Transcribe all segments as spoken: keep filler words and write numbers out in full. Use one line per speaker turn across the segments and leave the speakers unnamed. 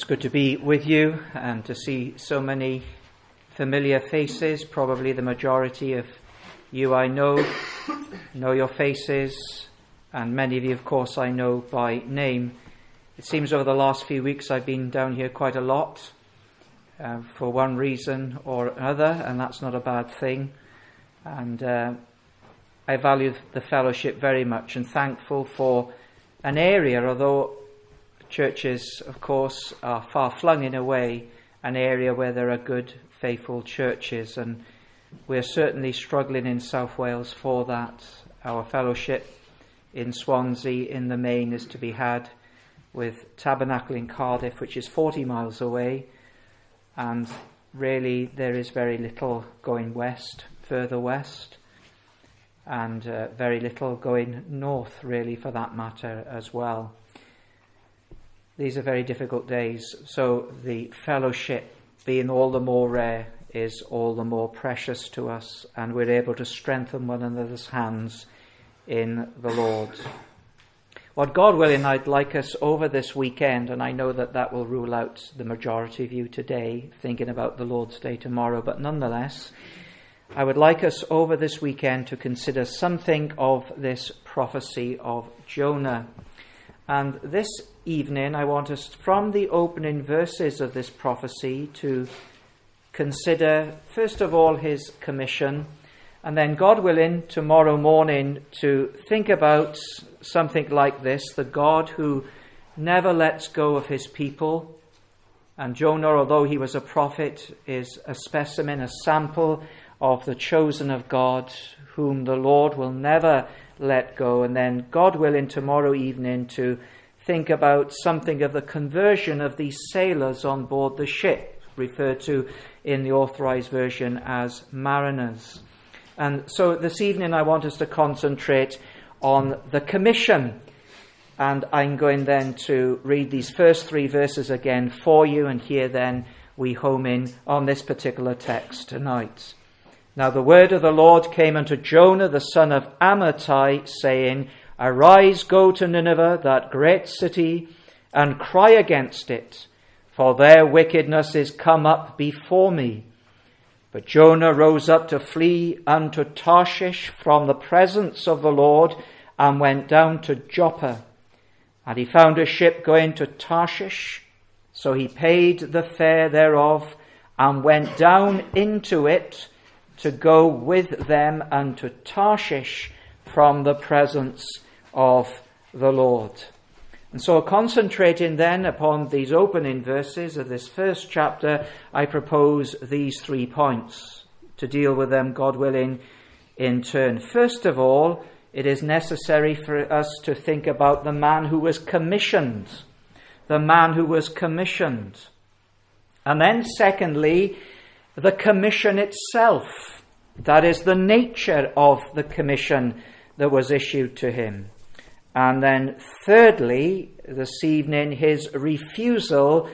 good to be with you and to see so many familiar faces. Probably the majority of you I know, know your faces, and many of you, of course, I know by name. It seems over the last few weeks I've been down here quite a lot uh, for one reason or another, and that's not a bad thing. And uh, I value the fellowship very much and thankful for an area, although churches, of course, are far flung in a way, an area where there are good, faithful churches, and we're certainly struggling in South Wales for that. Our fellowship in Swansea, in the main, is to be had with Tabernacle in Cardiff, which is forty miles away, and really there is very little going west, further west, and uh, very little going north, really, for that matter, as well. These are very difficult days, so the fellowship, being all the more rare, is all the more precious to us, and we're able to strengthen one another's hands in the Lord. What God willing, I'd like us over this weekend, and I know that that will rule out the majority of you today, thinking about the Lord's Day tomorrow, but nonetheless, I would like us over this weekend to consider something of this prophecy of Jonah. And this evening, I want us, from the opening verses of this prophecy, to consider, first of all, his commission, and then, God willing, tomorrow morning, to think about something like this: the God who never lets go of his people. And Jonah, although he was a prophet, is a specimen, a sample of the chosen of God, whom the Lord will never let go. And then, God willing, tomorrow evening to think about something of the conversion of these sailors on board the ship, referred to in the Authorized Version as mariners. And so this evening I want us to concentrate on the commission. And I'm going then to read these first three verses again for you, and here then we home in on this particular text tonight. Now the word of the Lord came unto Jonah the son of Amittai, saying, Arise, go to Nineveh, that great city, and cry against it, for their wickedness is come up before me. But Jonah rose up to flee unto Tarshish from the presence of the Lord, and went down to Joppa. And he found a ship going to Tarshish, so he paid the fare thereof, and went down into it, to go with them unto Tarshish from the presence of the Lord. And so, concentrating then upon these opening verses of this first chapter, I propose these three points, to deal with them, God willing, in turn. First of all, it is necessary for us to think about the man who was commissioned. The man who was commissioned. And then secondly, the commission itself, that is, the nature of the commission that was issued to him. And then thirdly, this evening, his refusal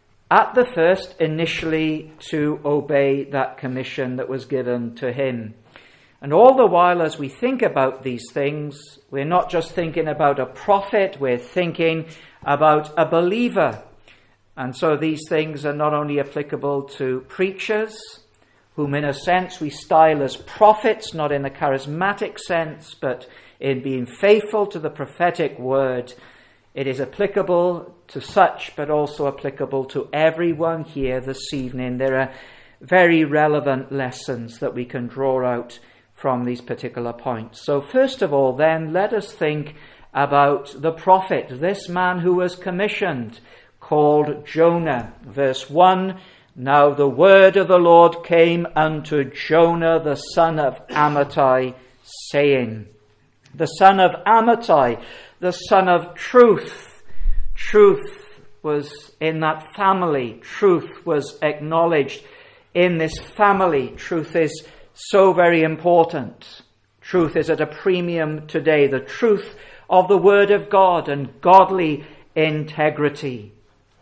at the first initially to obey that commission that was given to him. And all the while, as we think about these things, we're not just thinking about a prophet, we're thinking about a believer. And so these things are not only applicable to preachers, whom in a sense we style as prophets, not in the charismatic sense, but in being faithful to the prophetic word. It is applicable to such, but also applicable to everyone here this evening. There are very relevant lessons that we can draw out from these particular points. So first of all, then, let us think about the prophet, this man who was commissioned, called Jonah. Verse one, Now the word of the Lord came unto Jonah the son of Amittai, saying, the son of Amittai, the son of truth. Truth was in that family. Truth was acknowledged in this family. Truth is so very important. Truth is at a premium today. The truth of the Word of God and godly integrity.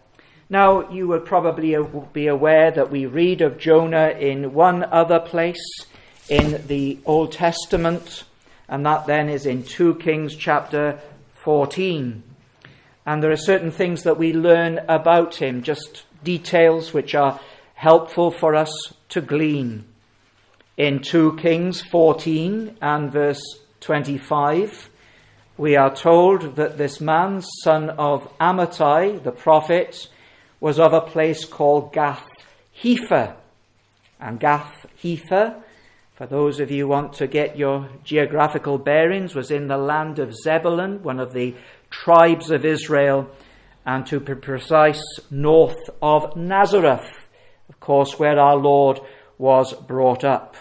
Now, you would probably be aware that we read of Jonah in one other place in the Old Testament, and that then is in two Kings chapter fourteen. And there are certain things that we learn about him, just details which are helpful for us to glean. In two Kings fourteen and verse twenty-five, we are told that this man, son of Amittai, the prophet, was of a place called Gath-hepher. And Gath-hepher, for those of you who want to get your geographical bearings, was in the land of Zebulun, one of the tribes of Israel, and to be precise, north of Nazareth, of course, where our Lord was brought up.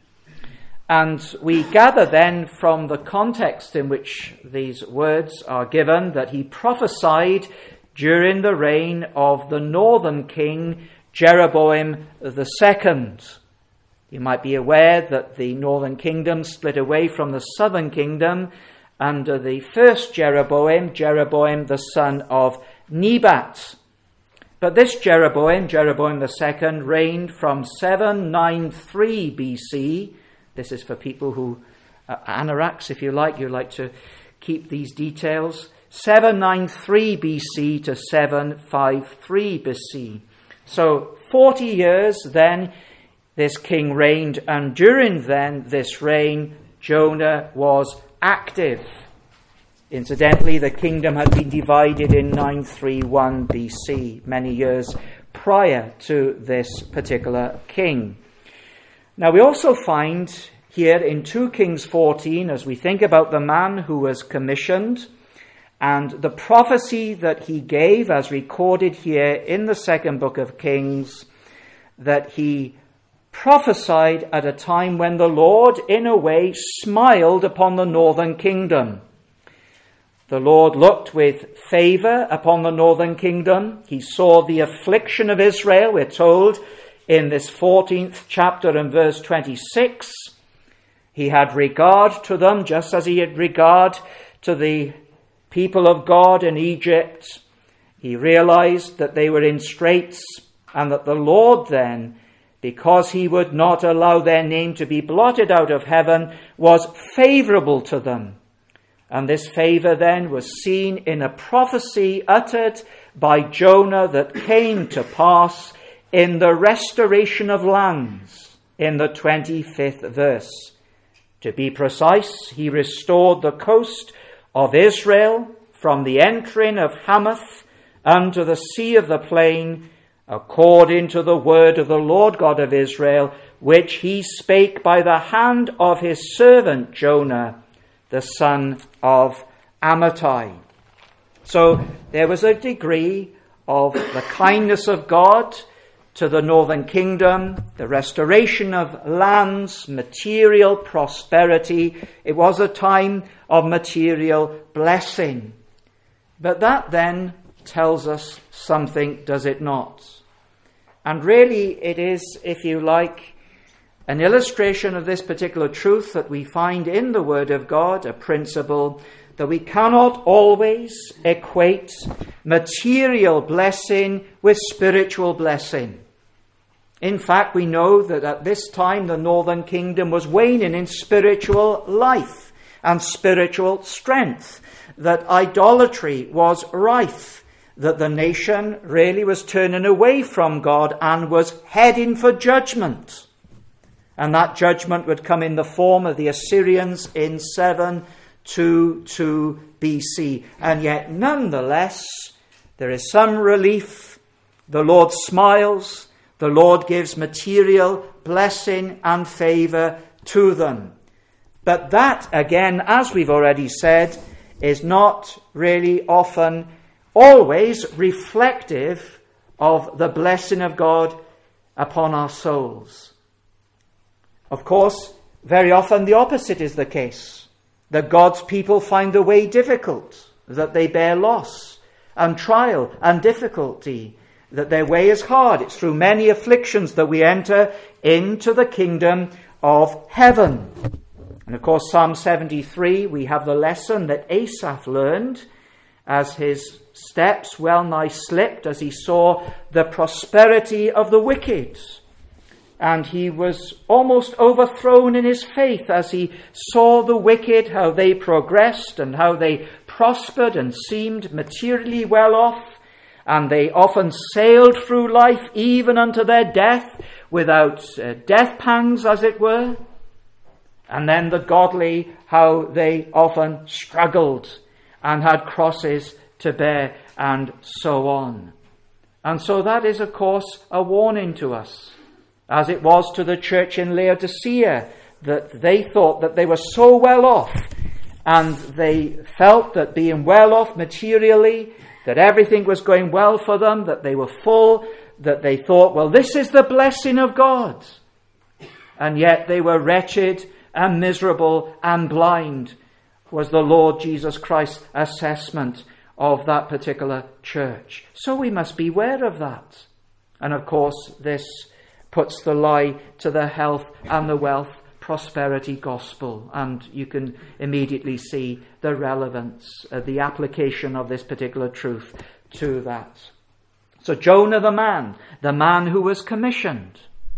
And we gather then from the context in which these words are given that he prophesied during the reign of the northern king Jeroboam the second. You might be aware that the northern kingdom split away from the southern kingdom under the first Jeroboam, Jeroboam the son of Nebat. But this Jeroboam, Jeroboam the second, reigned from seven ninety-three B C. This is for people who are anoraks, if you like. You like to keep these details. seven ninety-three B C to seven fifty-three B C. So forty years then this king reigned, and during then this reign Jonah was active. Incidentally, the kingdom had been divided in nine thirty-one B C, many years prior to this particular king. Now we also find here in two Kings fourteen, as we think about the man who was commissioned and the prophecy that he gave as recorded here in the second book of Kings, that he prophesied at a time when the Lord in a way smiled upon the northern kingdom. The Lord looked with favour upon the northern kingdom. He saw the affliction of Israel, we're told, in this fourteenth chapter and verse twenty-six. He had regard to them just as he had regard to the people of God in Egypt. He realized that they were in straits and that the Lord then, because he would not allow their name to be blotted out of heaven, was favorable to them. And this favor then was seen in a prophecy uttered by Jonah that came to pass in the restoration of lands in the twenty-fifth verse. To be precise, he restored the coast of Israel from the entering of Hamath unto the sea of the plain, according to the word of the Lord God of Israel, which he spake by the hand of his servant Jonah, the son of Amittai. So there was a degree of the kindness of God to the northern kingdom, the restoration of lands, material prosperity. It was a time of material blessing. But that then tells us something, does it not? And really it is, if you like, an illustration of this particular truth that we find in the Word of God, a principle that we cannot always equate material blessing with spiritual blessing. In fact, we know that at this time the northern kingdom was waning in spiritual life and spiritual strength, that idolatry was rife, that the nation really was turning away from God and was heading for judgment. And that judgment would come in the form of the Assyrians in seven twenty-two B C. And yet, nonetheless, there is some relief. The Lord smiles. The Lord gives material blessing and favour to them. But that, again, as we've already said, is not really often, always reflective of the blessing of God upon our souls. Of course, very often the opposite is the case, that God's people find the way difficult, that they bear loss and trial and difficulty, that their way is hard. It's through many afflictions that we enter into the kingdom of heaven. And of course, Psalm seventy-three, we have the lesson that Asaph learned as his steps well nigh slipped as he saw the prosperity of the wicked. and he was almost overthrown in his faith as he saw the wicked, how they progressed and how they prospered and seemed materially well off, and they often sailed through life even unto their death without uh, death pangs, as it were. And then the godly, how they often struggled and had crosses to bear, and so on. And so that is, of course, a warning to us, as it was to the church in Laodicea, that they thought that they were so well off, and they felt that being well off materially, that everything was going well for them, that they were full, that they thought, well, this is the blessing of God. And yet they were wretched and miserable and blind, was the Lord Jesus Christ's assessment of that particular church. So we must beware of that. And of course, this puts the lie to the health and the wealth prosperity gospel. And you can immediately see the relevance, uh, the application of this particular truth to that. So Jonah the man, the man who was commissioned,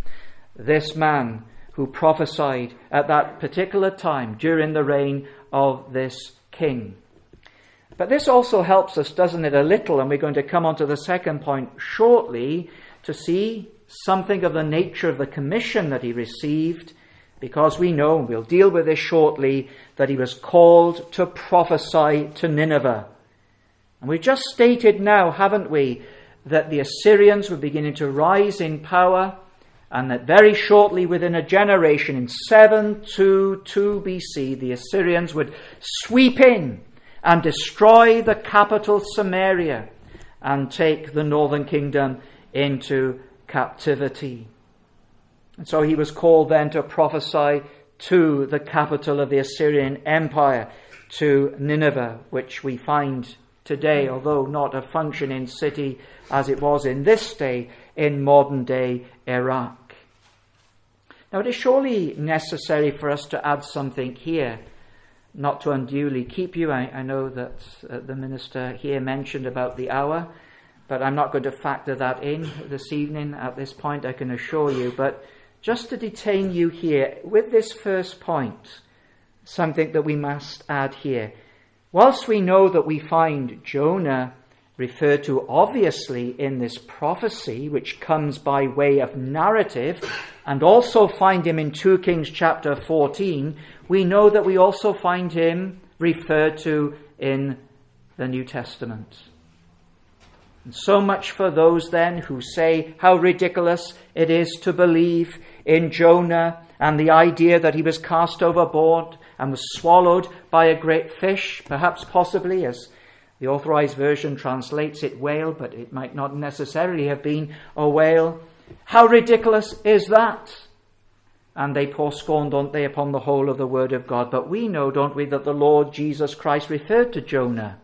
this man who prophesied at that particular time during the reign of this king. But this also helps us, doesn't it, a little, and we're going to come on to the second point shortly, to see something of the nature of the commission that he received, because we know, and we'll deal with this shortly, that he was called to prophesy to Nineveh. And we've just stated now, haven't we, that the Assyrians were beginning to rise in power, and that very shortly, within a generation, in seven twenty-two B C, the Assyrians would sweep in and destroy the capital Samaria and take the northern kingdom into captivity. And so he was called then to prophesy to the capital of the Assyrian Empire, to Nineveh, which we find today, although not a functioning city as it was in this day, in modern day Iraq. Now, it is surely necessary for us to add something here, not to unduly keep you. I, I know that uh, the minister here mentioned about the hour, but I'm not going to factor that in this evening at this point, I can assure you. But just to detain you here with this first point, something that we must add here. Whilst we know that we find Jonah referred to obviously in this prophecy, which comes by way of narrative, and also find him in Second Kings chapter fourteen, we know that we also find him referred to in the New Testament. And so much for those then who say how ridiculous it is to believe in Jonah and the idea that he was cast overboard and was swallowed by a great fish, perhaps possibly, as the Authorized Version translates it, whale, but it might not necessarily have been a whale. How ridiculous is that? And they pour scorn, don't they, upon the whole of the word of God. But we know, don't we, that the Lord Jesus Christ referred to Jonah.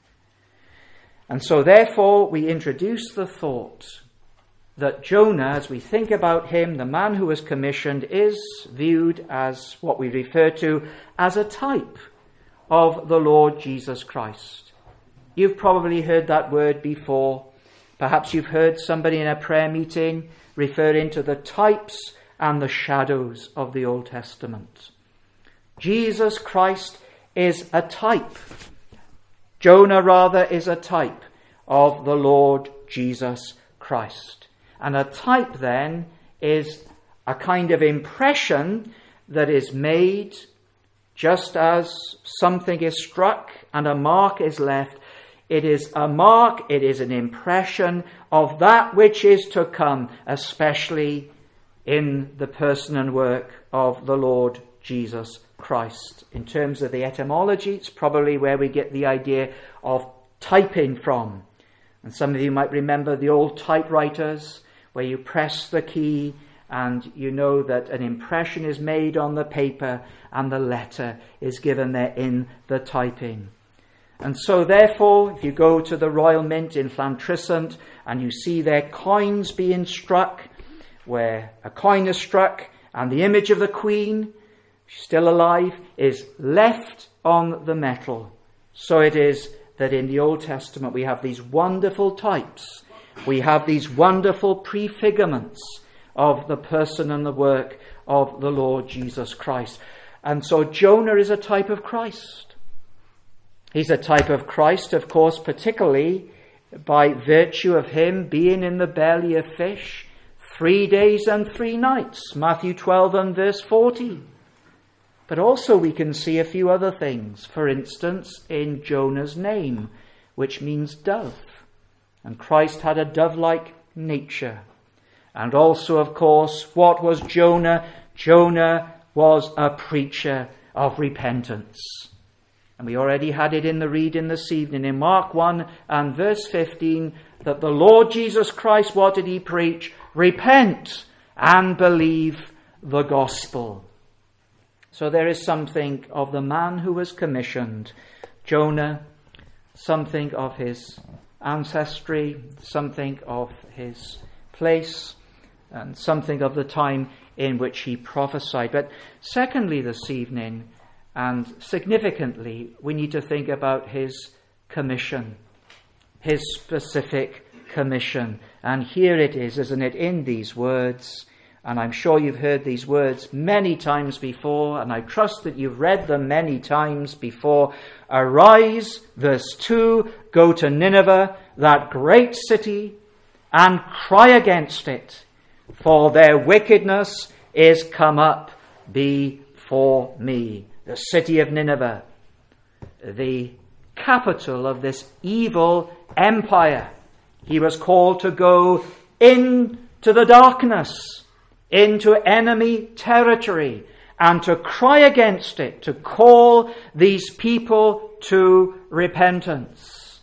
And so therefore we introduce the thought that Jonah, as we think about him, the man who was commissioned, is viewed as what we refer to as a type of the Lord Jesus Christ. You've probably heard that word before. Perhaps you've heard somebody in a prayer meeting referring to the types and the shadows of the Old Testament. Jesus Christ is a type. Jonah, rather, is a type of the Lord Jesus Christ. And a type, then, is a kind of impression that is made just as something is struck and a mark is left. It is a mark, it is an impression of that which is to come, especially in the person and work of the Lord Jesus Christ. In terms of the etymology, it's probably where we get the idea of typing from. And some of you might remember the old typewriters, where you press the key and you know that an impression is made on the paper and the letter is given there in the typing. And so therefore, if you go to the Royal Mint in Llantrisant and you see their coins being struck, where a coin is struck and the image of the Queen, still alive, is left on the metal. So it is that in the Old Testament we have these wonderful types. We have these wonderful prefigurements of the person and the work of the Lord Jesus Christ. And so Jonah is a type of Christ. He's a type of Christ, of course, particularly by virtue of him being in the belly of fish three days and three nights, Matthew twelve and verse forty. But also we can see a few other things. For instance, in Jonah's name, which means dove. And Christ had a dove-like nature. And also, of course, what was Jonah? Jonah was a preacher of repentance. And we already had it in the reading this evening in Mark one and verse fifteen, that the Lord Jesus Christ, what did he preach? Repent and believe the gospel. So there is something of the man who was commissioned, Jonah, something of his ancestry, something of his place, and something of the time in which he prophesied. But secondly, this evening, and significantly, we need to think about his commission, his specific commission. And here it is, isn't it, in these words. And I'm sure you've heard these words many times before, and I trust that you've read them many times before. Arise, verse two, go to Nineveh, that great city, and cry against it, for their wickedness is come up before me. The city of Nineveh, the capital of this evil empire. He was called to go into the darkness, into enemy territory, and to cry against it, to call these people to repentance.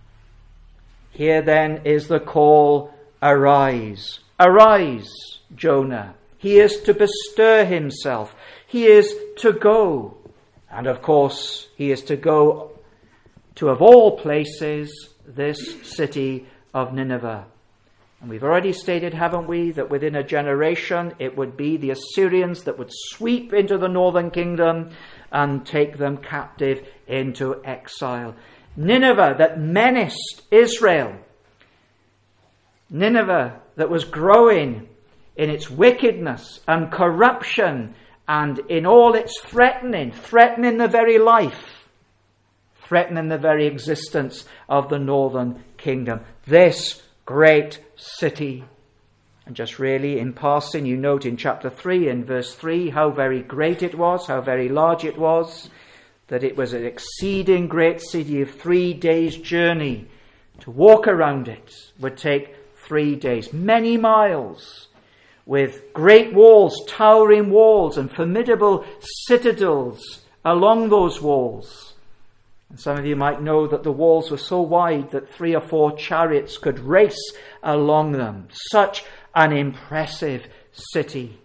Here then is the call, arise. Arise, Jonah. He is to bestir himself. He is to go. And of course, he is to go to, of all places, this city of Nineveh. And we've already stated, haven't we, that within a generation it would be the Assyrians that would sweep into the northern kingdom and take them captive into exile. Nineveh that menaced Israel. Nineveh that was growing in its wickedness and corruption and in all its threatening, threatening the very life, threatening the very existence of the northern kingdom. This great city. And just really in passing, you note in chapter three, in verse three, how very great it was, how very large it was, that it was an exceeding great city of three days' journey. To walk around it would take three days, many miles, with great walls, towering walls, and formidable citadels along those walls. And some of you might know that the walls were so wide that three or four chariots could race along them. Such an impressive city.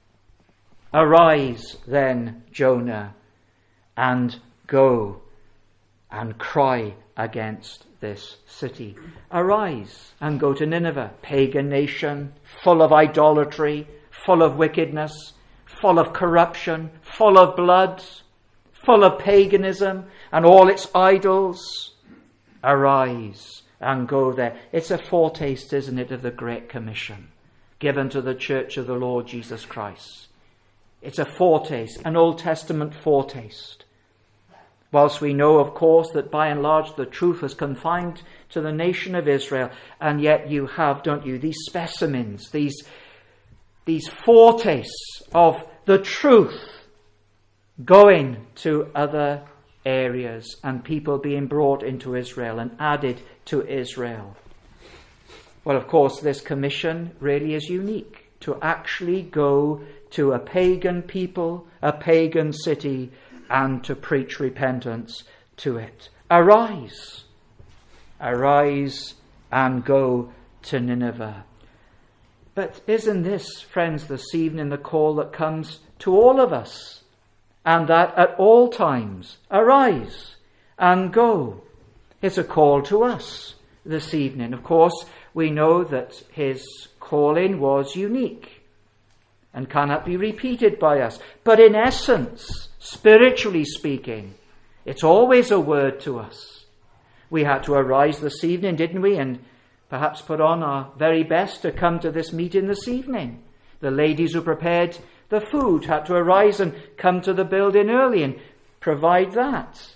Arise then, Jonah, and go and cry against this city. Arise and go to Nineveh, pagan nation, full of idolatry, full of wickedness, full of corruption, full of blood, full of paganism and all its idols. Arise and go there. It's a foretaste, isn't it, of the Great Commission given to the Church of the Lord Jesus Christ. It's a foretaste, an Old Testament foretaste. Whilst we know, of course, that by and large the truth was confined to the nation of Israel, and yet you have, don't you, these specimens, these, these foretastes of the truth going to other areas and people being brought into Israel and added to Israel. Well, of course, this commission really is unique, to actually go to a pagan people, a pagan city, and to preach repentance to it. Arise. Arise and go to Nineveh. But isn't this, friends, this evening the call that comes to all of us? And that at all times, arise and go. It's a call to us this evening. Of course, we know that his calling was unique and cannot be repeated by us. But in essence, spiritually speaking, it's always a word to us. We had to arise this evening, didn't we? And perhaps put on our very best to come to this meeting this evening. The ladies who prepared the food had to arise and come to the building early and provide that.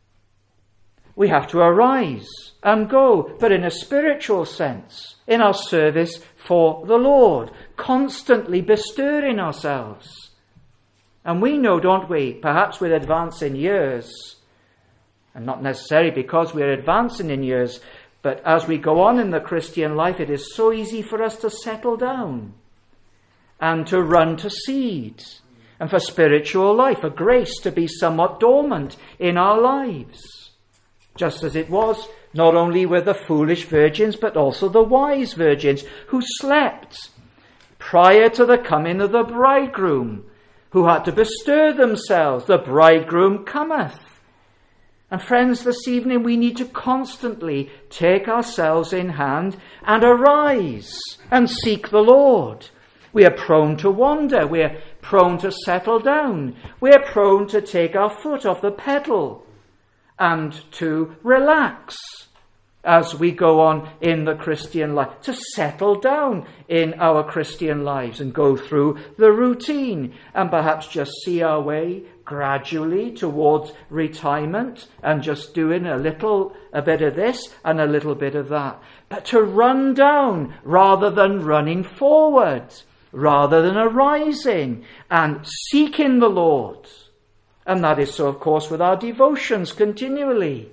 We have to arise and go, but in a spiritual sense, in our service for the Lord, constantly bestirring ourselves. And we know, don't we, perhaps we're advancing years, and not necessarily because we're advancing in years, but as we go on in the Christian life, it is so easy for us to settle down and to run to seed, and for spiritual life, for grace to be somewhat dormant in our lives. Just as it was not only with the foolish virgins, but also the wise virgins who slept prior to the coming of the bridegroom, who had to bestir themselves. The bridegroom cometh. And friends, this evening we need to constantly take ourselves in hand and arise and seek the Lord. We are prone to wander. We are prone to settle down. We are prone to take our foot off the pedal and to relax as we go on in the Christian life, to settle down in our Christian lives and go through the routine and perhaps just see our way gradually towards retirement and just doing a little, a bit of this and a little bit of that. But to run down rather than running forward, rather than arising and seeking the Lord. And that is so, of course, with our devotions continually.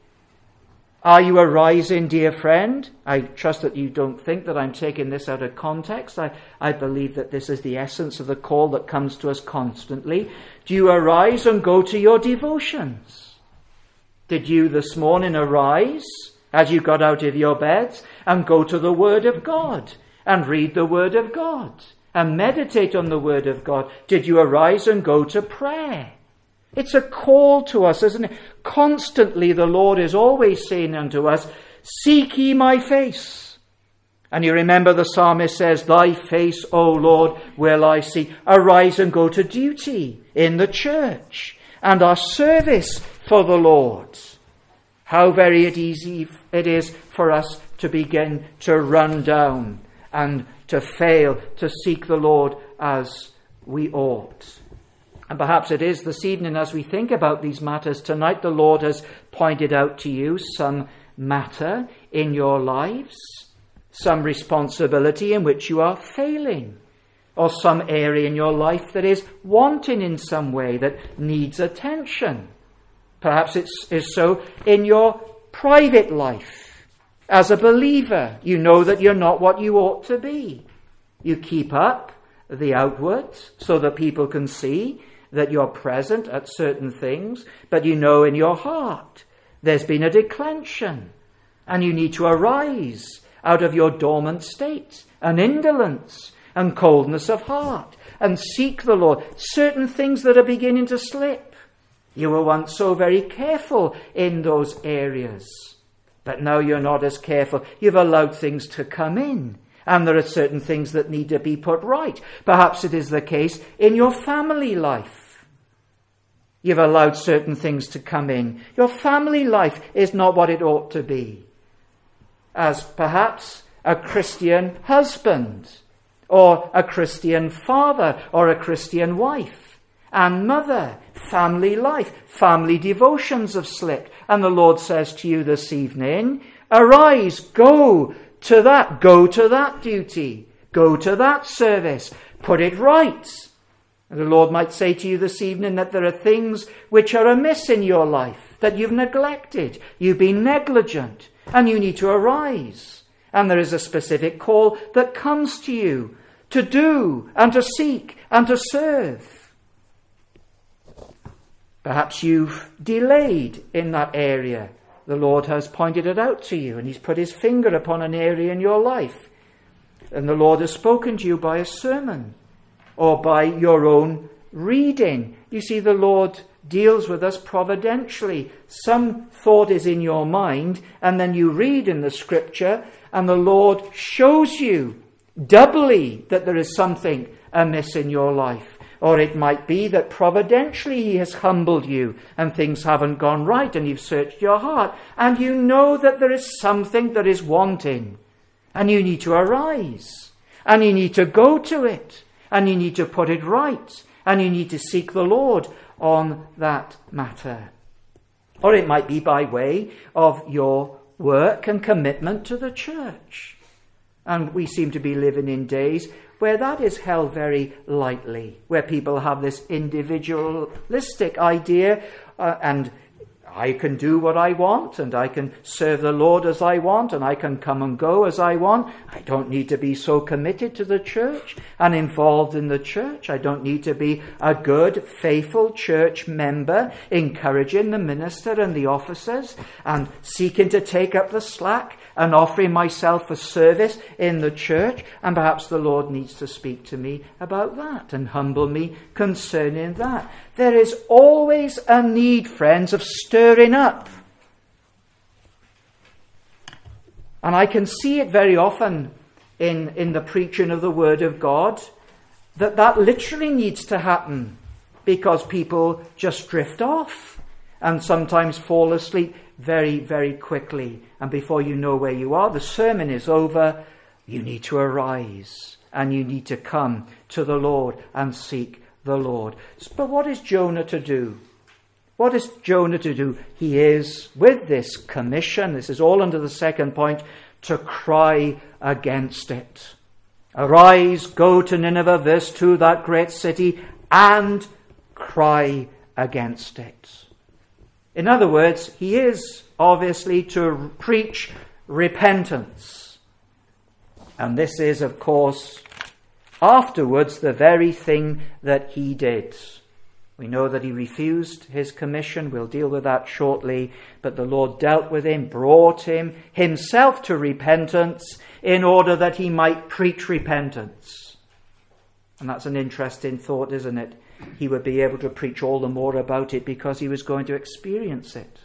Are you arising, dear friend? I trust that you don't think that I'm taking this out of context. I, I believe that this is the essence of the call that comes to us constantly. Do you arise and go to your devotions? Did you this morning arise as you got out of your beds and go to the Word of God and read the Word of God and meditate on the Word of God? Did you arise and go to prayer? It's a call to us, isn't it? Constantly the Lord is always saying unto us, seek ye my face. And you remember the psalmist says, thy face, O Lord, will I see. Arise and go to duty in the church and our service for the Lord. How very easy it is for us to begin to run down and to fail to seek the Lord as we ought. And perhaps it is this evening, as we think about these matters tonight, the Lord has pointed out to you some matter in your lives, some responsibility in which you are failing, or some area in your life that is wanting in some way, that needs attention. Perhaps it is so in your private life. As a believer, you know that you're not what you ought to be. You keep up the outward so that people can see that you're present at certain things, but you know in your heart there's been a declension, and you need to arise out of your dormant state and indolence and coldness of heart and seek the Lord. Certain things that are beginning to slip. You were once so very careful in those areas, but now you're not as careful. You've allowed things to come in, and there are certain things that need to be put right. Perhaps it is the case in your family life. You've allowed certain things to come in. Your family life is not what it ought to be. As perhaps a Christian husband, or a Christian father, or a Christian wife and mother, family life, family devotions have slipped. And the Lord says to you this evening, arise, go to that, go to that duty, go to that service, put it right. And the Lord might say to you this evening that there are things which are amiss in your life, that you've neglected, you've been negligent, and you need to arise. And there is a specific call that comes to you to do and to seek and to serve. Perhaps you've delayed in that area. The Lord has pointed it out to you, and he's put his finger upon an area in your life. And the Lord has spoken to you by a sermon or by your own reading. You see, the Lord deals with us providentially. Some thought is in your mind, and then you read in the scripture, and the Lord shows you doubly that there is something amiss in your life. Or it might be that providentially he has humbled you and things haven't gone right, and you've searched your heart and you know that there is something that is wanting, and you need to arise and you need to go to it and you need to put it right, and you need to seek the Lord on that matter. Or it might be by way of your work and commitment to the church. And we seem to be living in days where that is held very lightly, where people have this individualistic idea, uh, and I can do what I want, and I can serve the Lord as I want, and I can come and go as I want. I don't need to be so committed to the church and involved in the church. I don't need to be a good, faithful church member, encouraging the minister and the officers, and seeking to take up the slack, and offering myself for service in the church. And perhaps the Lord needs to speak to me about that and humble me concerning that. There is always a need, friends, of stirring up. And I can see it very often in, in the preaching of the Word of God, that that literally needs to happen, because people just drift off and sometimes fall asleep very, very quickly. And before you know where you are, the sermon is over. You need to arise and you need to come to the Lord and seek the Lord. But what is Jonah to do? What is Jonah to do? He is, with this commission, this is all under the second point, to cry against it. Arise, go to Nineveh, verse two, that great city, and cry against it. In other words, he is obviously to preach repentance. And this is, of course, afterwards the very thing that he did. We know that he refused his commission. We'll deal with that shortly. But the Lord dealt with him, brought him himself to repentance in order that he might preach repentance. And that's an interesting thought, isn't it? He would be able to preach all the more about it because he was going to experience it.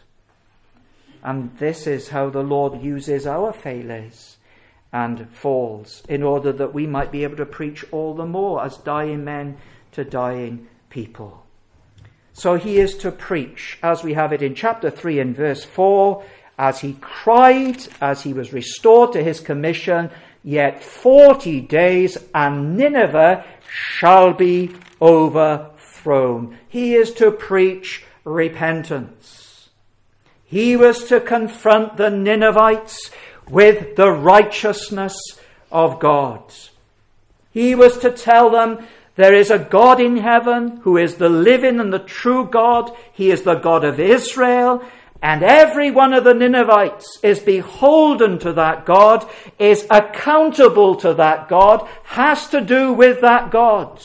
And this is how the Lord uses our failures and falls in order that we might be able to preach all the more as dying men to dying people. So he is to preach, as we have it in chapter three and verse four, as he cried, as he was restored to his commission, yet forty days and Nineveh shall be overthrown. He is to preach repentance. He was to confront the Ninevites with the righteousness of God. He was to tell them there is a God in heaven who is the living and the true God. He is the God of Israel. And every one of the Ninevites is beholden to that God, is accountable to that God, has to do with that God.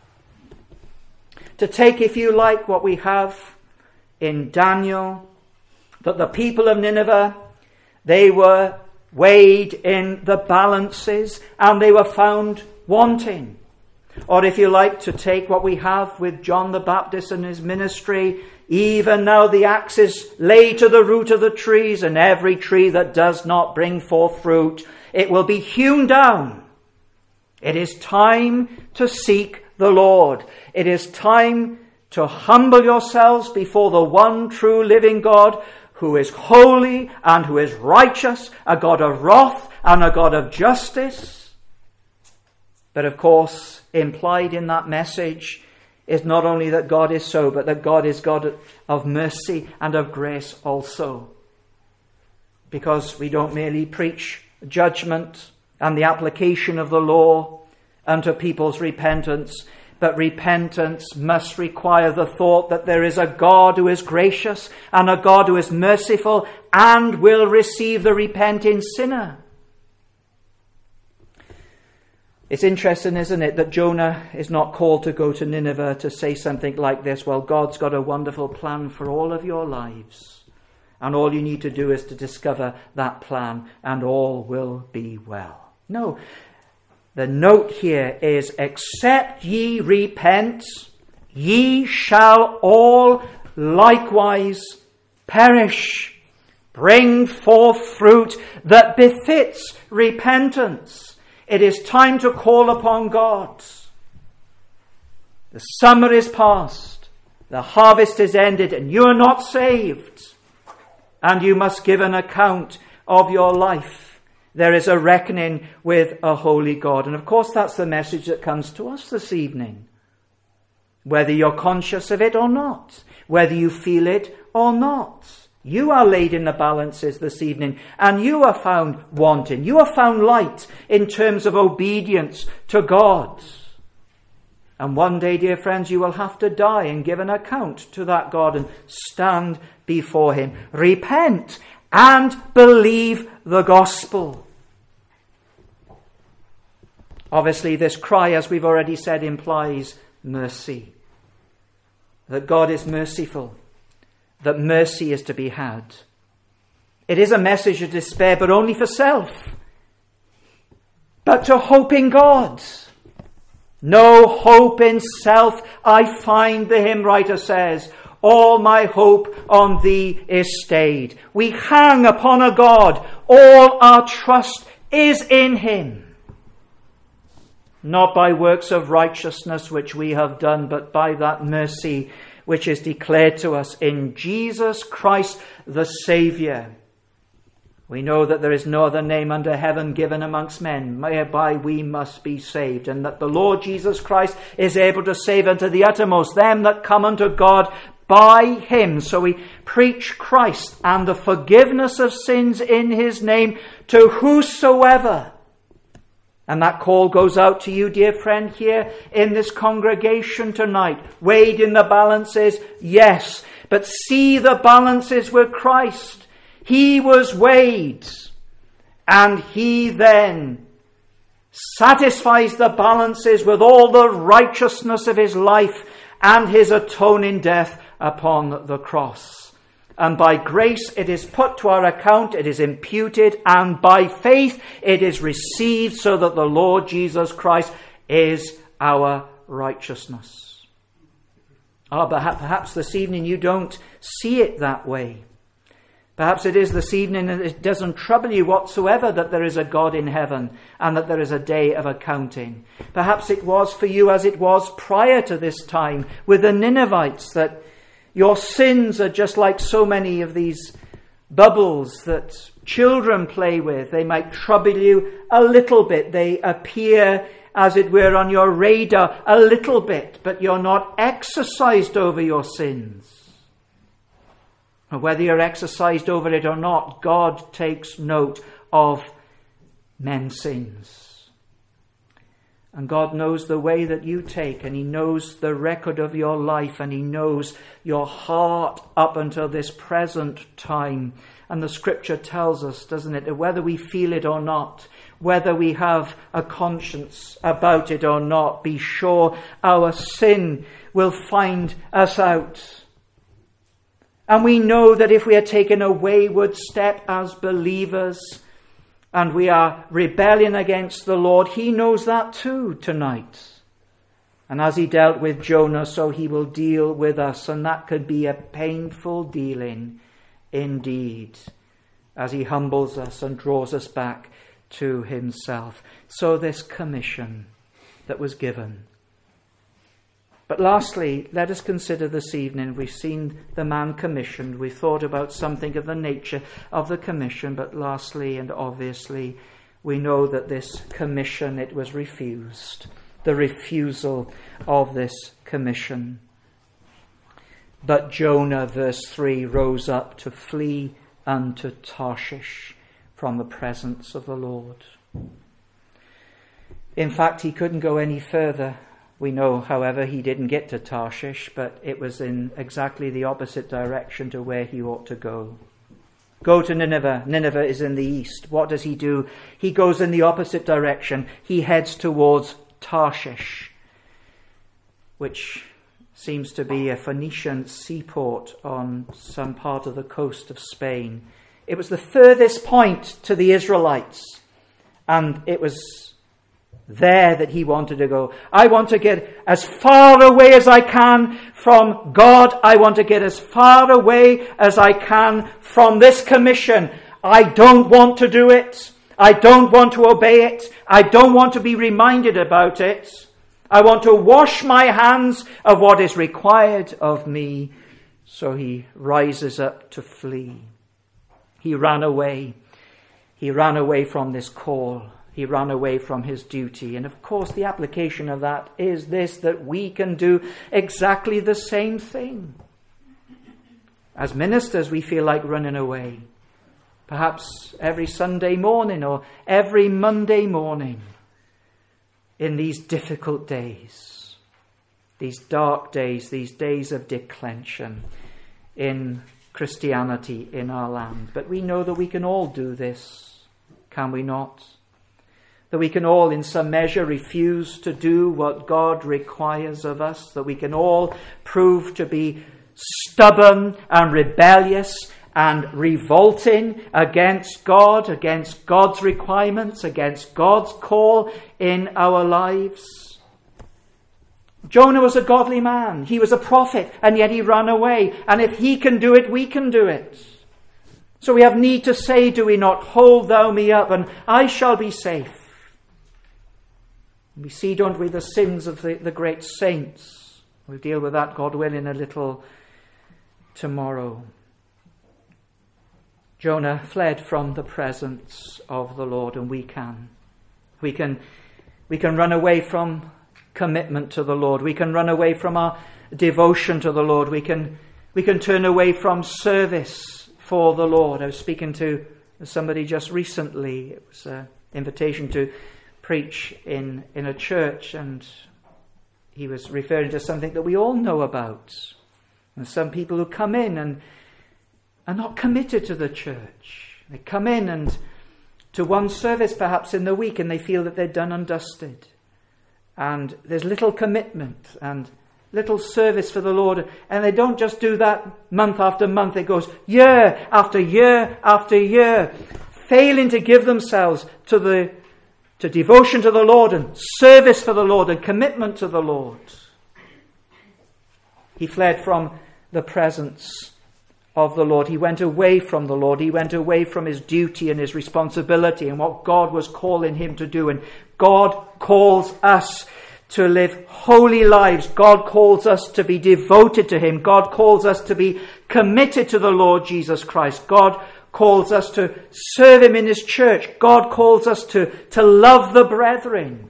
To take, if you like, what we have in Daniel, that the people of Nineveh, they were weighed in the balances and they were found wanting. Or if you like, to take what we have with John the Baptist and his ministry, even now the axe is laid to the root of the trees, and every tree that does not bring forth fruit, it will be hewn down. It is time to seek the Lord. It is time to humble yourselves before the one true living God, who is holy and who is righteous, a God of wrath and a God of justice. But of course, implied in that message is not only that God is so, but that God is God of mercy and of grace also. Because we don't merely preach judgment and the application of the law unto people's repentance, but repentance must require the thought that there is a God who is gracious and a God who is merciful and will receive the repenting sinner. It's interesting, isn't it, that Jonah is not called to go to Nineveh to say something like this: well, God's got a wonderful plan for all of your lives, and all you need to do is to discover that plan, and all will be well. No, the note here is, except ye repent, ye shall all likewise perish. Bring forth fruit that befits repentance. It is time to call upon God. The summer is past. The harvest is ended, and you are not saved. And you must give an account of your life There is a reckoning with a holy God. And of course, that's the message that comes to us this evening. Whether you're conscious of it or not, whether you feel it or not, you are laid in the balances this evening, and you are found wanting. You are found light in terms of obedience to God. And one day, dear friends, you will have to die and give an account to that God and stand before him. Repent and believe the gospel. Obviously, this cry, as we've already said, implies mercy. That God is merciful. That mercy is to be had. It is a message of despair, but only for self. But to hope in God. No hope in self I find, the hymn writer says. All my hope on thee is stayed. We hang upon a God. All our trust is in him. Not by works of righteousness which we have done, but by that mercy which is declared to us in Jesus Christ the Saviour. We know that there is no other name under heaven given amongst men whereby we must be saved, and that the Lord Jesus Christ is able to save unto the uttermost them that come unto God by him. So we preach Christ and the forgiveness of sins in his name to whosoever. And that call goes out to you, dear friend, here in this congregation tonight. Weighed in the balances, yes, but see the balances with Christ. He was weighed, and he then satisfies the balances with all the righteousness of his life and his atoning death upon the cross. And by grace it is put to our account, it is imputed, and by faith it is received, so that the Lord Jesus Christ is our righteousness. Ah, perhaps, perhaps this evening you don't see it that way. Perhaps it is this evening that it doesn't trouble you whatsoever that there is a God in heaven and that there is a day of accounting. Perhaps it was for you as it was prior to this time with the Ninevites, that your sins are just like so many of these bubbles that children play with. They might trouble you a little bit. They appear, as it were, on your radar a little bit, but you're not exercised over your sins. Whether you're exercised over it or not, God takes note of men's sins. And God knows the way that you take, and he knows the record of your life, and he knows your heart up until this present time. And the scripture tells us, doesn't it, that whether we feel it or not, whether we have a conscience about it or not, be sure our sin will find us out. And we know that if we are taking a wayward step as believers and we are rebelling against the Lord, he knows that too tonight. And as he dealt with Jonah, so he will deal with us. And that could be a painful dealing indeed, as he humbles us and draws us back to himself. So this commission that was given. But lastly, let us consider this evening, we've seen the man commissioned, we thought about something of the nature of the commission, but lastly and obviously, we know that this commission, it was refused. The refusal of this commission. But Jonah, verse three, rose up to flee unto Tarshish from the presence of the Lord. In fact, he couldn't go any further. We know, however, he didn't get to Tarshish, but it was in exactly the opposite direction to where he ought to go. Go to Nineveh. Nineveh is in the east. What does he do? He goes in the opposite direction. He heads towards Tarshish, which seems to be a Phoenician seaport on some part of the coast of Spain. It was the furthest point to the Israelites, and it was there that he wanted to go. I want to get as far away as I can from God. I want to get as far away as I can from this commission. I don't want to do it. I don't want to obey it. I don't want to be reminded about it. I want to wash my hands of what is required of me. So he rises up to flee. He ran away. he ran away from this call. He ran away from his duty. And of course, the application of that is this, that we can do exactly the same thing. As ministers, we feel like running away. Perhaps every Sunday morning or every Monday morning in these difficult days, these dark days, these days of declension in Christianity in our land. But we know that we can all do this, can we not? That we can all in some measure refuse to do what God requires of us, that we can all prove to be stubborn and rebellious and revolting against God, against God's requirements, against God's call in our lives. Jonah was a godly man. He was a prophet, and yet he ran away. And if he can do it, we can do it. So we have need to say, do we not, hold thou me up, and I shall be safe. We see, don't we, the sins of the, the great saints. We'll deal with that, God willing, a little tomorrow. Jonah fled from the presence of the Lord, and we can. We can, we can run away from commitment to the Lord. We can run away from our devotion to the Lord. We can, we can turn away from service for the Lord. I was speaking to somebody just recently. It was an invitation to preach in, in a church, and he was referring to something that we all know about. And some people who come in and are not committed to the church. They come in and to one service perhaps in the week, and they feel that they're done and dusted. And there's little commitment and little service for the Lord. And they don't just do that month after month. It goes year after year after year, failing to give themselves to the to devotion to the Lord and service for the Lord and commitment to the Lord. He fled from the presence of the Lord. He went away from the Lord. He went away from his duty and his responsibility and what God was calling him to do. And God calls us to live holy lives. God calls us to be devoted to him. God calls us to be committed to the Lord Jesus Christ. God calls us to serve him in his church. God calls us to, to love the brethren.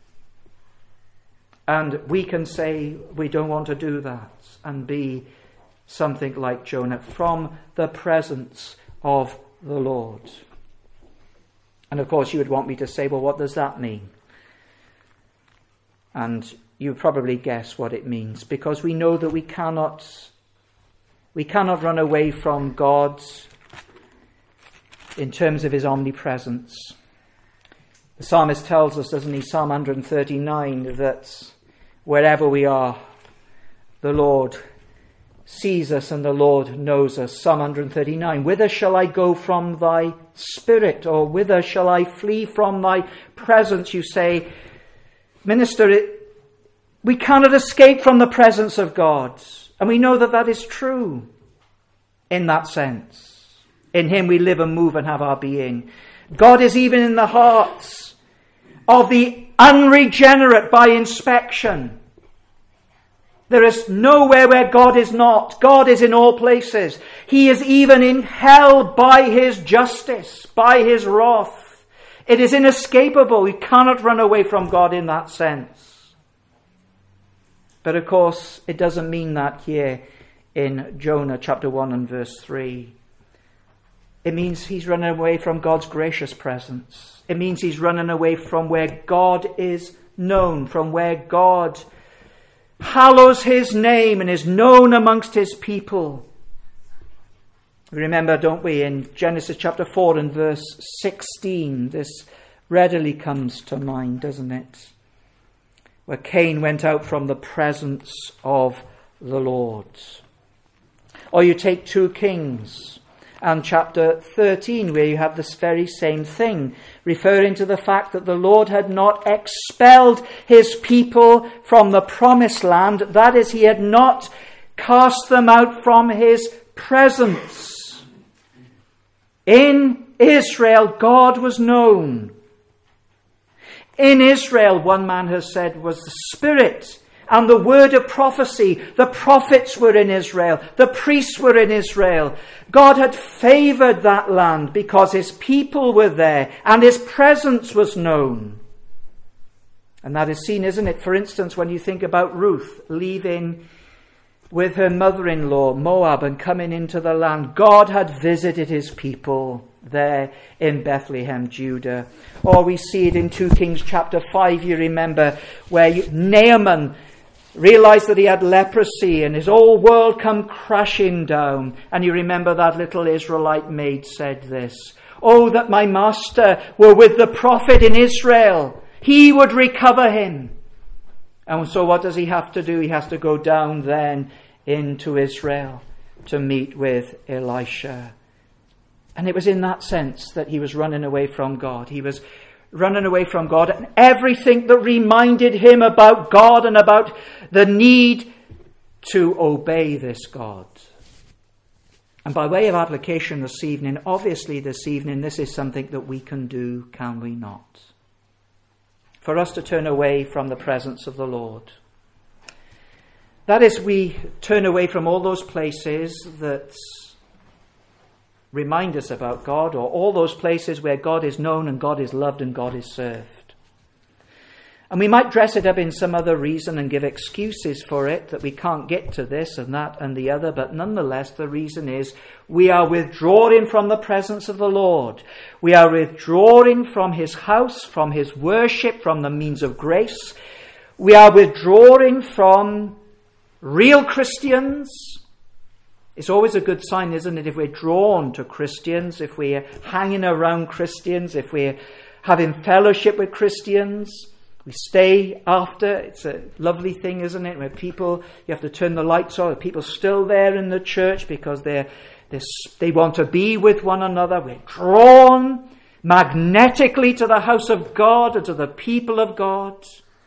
And we can say we don't want to do that and be something like Jonah, from the presence of the Lord. And of course you would want me to say, well, what does that mean? And you probably guess what it means, because we know that we cannot we cannot run away from God in terms of his omnipresence. The psalmist tells us, doesn't he, Psalm one thirty-nine, that wherever we are, the Lord sees us and the Lord knows us. Psalm one thirty-nine, whither shall I go from thy spirit, or whither shall I flee from thy presence? You say, minister, it, we cannot escape from the presence of God. And we know that that is true in that sense. In him we live and move and have our being. God is even in the hearts of the unregenerate by inspection. There is nowhere where God is not. God is in all places. He is even in hell by his justice, by his wrath. It is inescapable. We cannot run away from God in that sense. But of course, it doesn't mean that here in Jonah chapter one and verse three. It means he's running away from God's gracious presence. It means he's running away from where God is known, from where God hallows his name and is known amongst his people. We remember, don't we, in Genesis chapter four and verse sixteen, this readily comes to mind, doesn't it? Where Cain went out from the presence of the Lord. Or you take two Kings and chapter thirteen, where you have this very same thing, referring to the fact that the Lord had not expelled his people from the promised land. That is, he had not cast them out from his presence. In Israel, God was known. In Israel, one man has said, was the Spirit And the word of prophecy, the prophets were in Israel, the priests were in Israel. God had favored that land because his people were there and his presence was known. And that is seen, isn't it? For instance, when you think about Ruth leaving with her mother-in-law, Moab, and coming into the land. God had visited his people there in Bethlehem, Judah. Or we see it in two Kings chapter five, you remember, where Naaman realized that he had leprosy and his whole world come crashing down. And you remember that little Israelite maid said this, "Oh, that my master were with the prophet in Israel. He would recover him." And so what does he have to do? He has to go down then into Israel to meet with Elisha. And it was in that sense that he was running away from God. He was running away from God and everything that reminded him about God and about the need to obey this God. And by way of application this evening, obviously this evening, this is something that we can do, can we not? For us to turn away from the presence of the Lord. That is, we turn away from all those places that remind us about God, or all those places where God is known and God is loved and God is served. And we might dress it up in some other reason and give excuses for it, that we can't get to this and that and the other, but nonetheless the reason is we are withdrawing from the presence of the Lord. We are withdrawing from his house, from his worship, from the means of grace. We are withdrawing from real Christians. It's always a good sign, isn't it, if we're drawn to Christians, if we're hanging around Christians, if we're having fellowship with Christians. We stay after. It's a lovely thing, isn't it? Where people, you have to turn the lights on. People still there in the church because they're, they're, they want to be with one another. We're drawn magnetically to the house of God and to the people of God.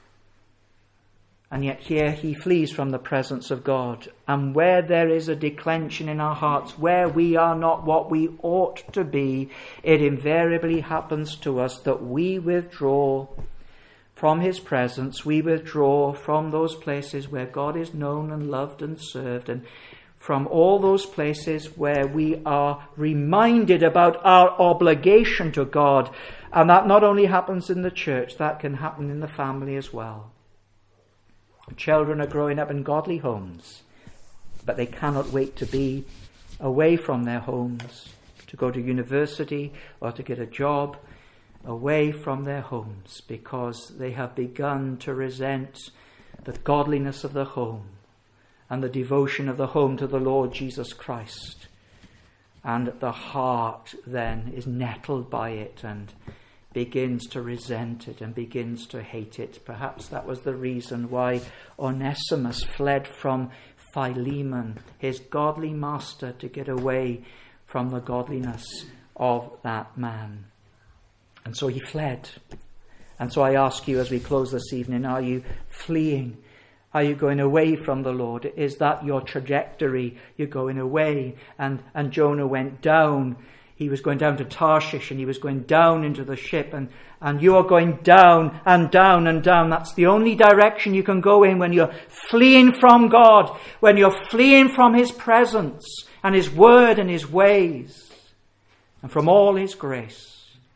And yet here he flees from the presence of God. And where there is a declension in our hearts, where we are not what we ought to be, it invariably happens to us that we withdraw from his presence. We withdraw from those places where God is known and loved and served, and from all those places where we are reminded about our obligation to God. And that not only happens in the church, that can happen in the family as well. Children are growing up in godly homes, but they cannot wait to be away from their homes, to go to university or to get a job, away from their homes, because they have begun to resent the godliness of the home and the devotion of the home to the Lord Jesus Christ. And the heart then is nettled by it and begins to resent it and begins to hate it. Perhaps that was the reason why Onesimus fled from Philemon, his godly master, to get away from the godliness of that man. And so he fled. And so I ask you as we close this evening, are you fleeing? Are you going away from the Lord? Is that your trajectory? You're going away. And, and Jonah went down. He was going down to Tarshish and he was going down into the ship. And, and you are going down and down and down. That's the only direction you can go in when you're fleeing from God, when you're fleeing from his presence and his word and his ways and from all his grace.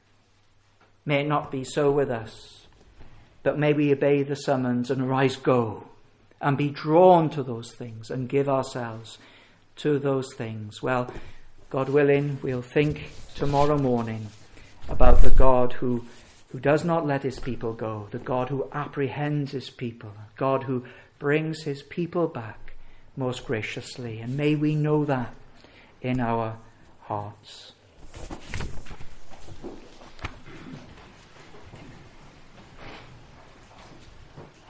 May it not be so with us, but may we obey the summons and arise, go, and be drawn to those things and give ourselves to those things. Well, God willing, we'll think tomorrow morning about the God who, who does not let his people go, the God who apprehends his people, God who brings his people back most graciously. And may we know that in our hearts.